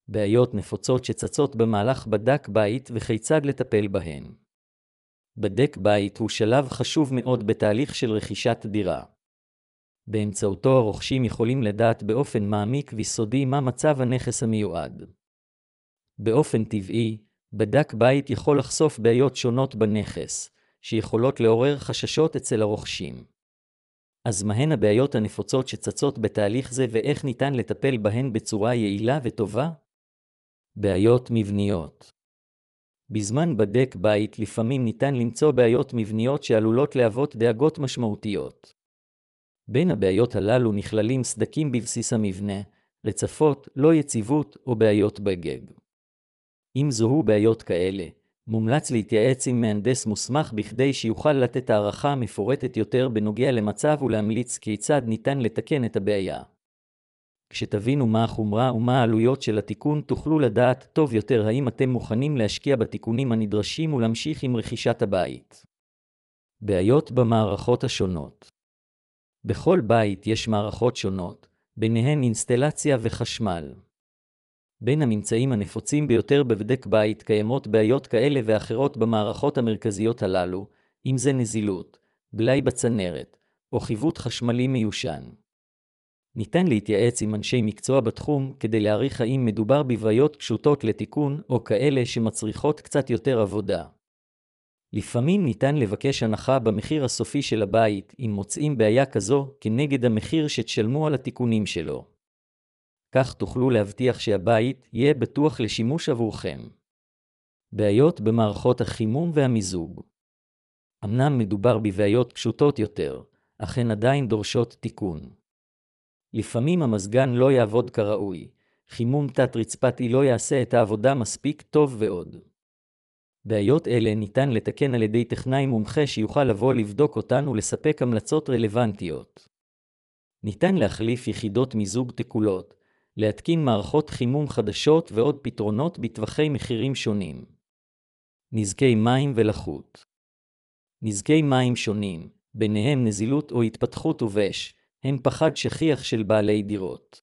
בעיות נפוצות שצצות במהלך בדק בית וכיצד לטפל בהן. בדק בית הוא שלב חשוב מאוד בתהליך של רכישת דירה. באמצעותו הרוכשים יכולים לדעת באופן מעמיק ויסודי מה מצב הנכס המיועד. באופן טבעי, בדק בית יכול לחשוף בעיות שונות בנכס, שיכולות לעורר חששות אצל הרוכשים. אז מהן הבעיות הנפוצות שצצות בתהליך זה ואיך ניתן לטפל בהן בצורה יעילה וטובה? בעיות מבניות. בזמן בדק בית לפעמים ניתן למצוא בעיות מבניות שעלולות להוות דאגות משמעותיות. בין הבעיות הללו נכללים סדקים בבסיס המבנה, רצפות, לא יציבות או בעיות בגג. אם זוהו בעיות כאלה, מומלץ להתייעץ עם מהנדס מוסמך בכדי שיוכל לתת הערכה מפורטת יותר בנוגע למצב ולהמליץ כיצד ניתן לתקן את הבעיה. כשתבינו מה החומרה ומה העלויות של התיקון, תוכלו לדעת טוב יותר האם אתם מוכנים להשקיע בתיקונים הנדרשים ולהמשיך עם רכישת הבית. בעיות במערכות השונות. בכל בית יש מערכות שונות, ביניהן אינסטלציה וחשמל. בין הממצאים הנפוצים ביותר בבדק בית קיימות בעיות כאלה ואחרות במערכות המרכזיות הללו, אם זה נזילות, בלאי בצנרת, או חיווט חשמלי מיושן. ניתן להתייעץ עם אנשי מקצוע בתחום כדי להעריך האם מדובר בבעיות פשוטות לתיקון או כאלה שמצריכות קצת יותר עבודה. לפעמים ניתן לבקש הנחה במחיר הסופי של הבית אם מוצאים בעיה כזו כנגד המחיר שתשלמו על התיקונים שלו. כך תוכלו להבטיח שהבית יהיה בטוח לשימוש עבורכם. בעיות במערכות החימום והמיזוג. אמנם מדובר בבעיות פשוטות יותר, אך הן עדיין דורשות תיקון. לפעמים המזגן לא יעבוד כראוי, חימום תת-רצפתי לא יעשה את העבודה מספיק טוב ועוד. בעיות אלה ניתן לתקן על ידי טכנאי מומחה שיוכל לבוא לבדוק אותן ולספק המלצות רלוונטיות. ניתן להחליף יחידות מיזוג תקולות, להתקין מערכות חימום חדשות ועוד פתרונות בטווחי מחירים שונים. נזקי מים ולחות. נזקי מים שונים, ביניהם נזילות או התפתחות ובש, הם פחד שכיח של בעלי דירות.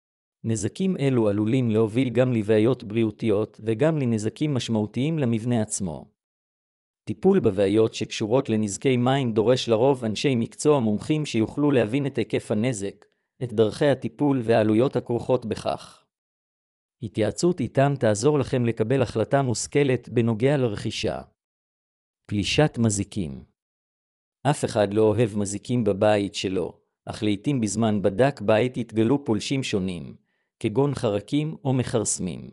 נזקים אלו עלולים להוביל גם לבעיות בריאותיות וגם לנזקים משמעותיים למבנה עצמו. טיפול בבעיות שקשורות לנזקי מים דורש לרוב אנשי מקצוע מומחים שיוכלו להבין את היקף הנזק, את דרכי הטיפול והעלויות הכרוכות בכך. התייעצות איתם תעזור לכם לקבל החלטה מושכלת בנוגע לרכישה. פלישת מזיקים. אף אחד לא אוהב מזיקים בבית שלו, אך לעתים בזמן בדק בית יתגלו פולשים שונים, כגון חרקים או מחרסמים.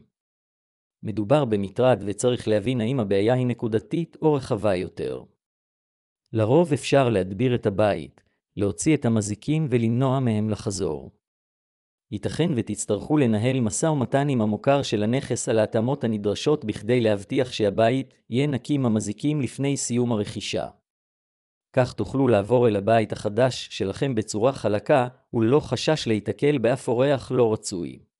מדובר במטרד וצריך להבין האם הבעיה היא נקודתית או רחבה יותר. לרוב אפשר להדביר את הבית, להוציא את המזיקים ולמנוע מהם לחזור. ייתכן ותצטרכו לנהל משא ומתן עם המוכר של הנכס על ההתאמות הנדרשות בכדי להבטיח שהבית יהיה נקי מהמזיקים לפני סיום הרכישה. כך תוכלו לעבור אל הבית החדש שלכם בצורה חלקה וללא חשש להתקל באף אורח לא רצוי.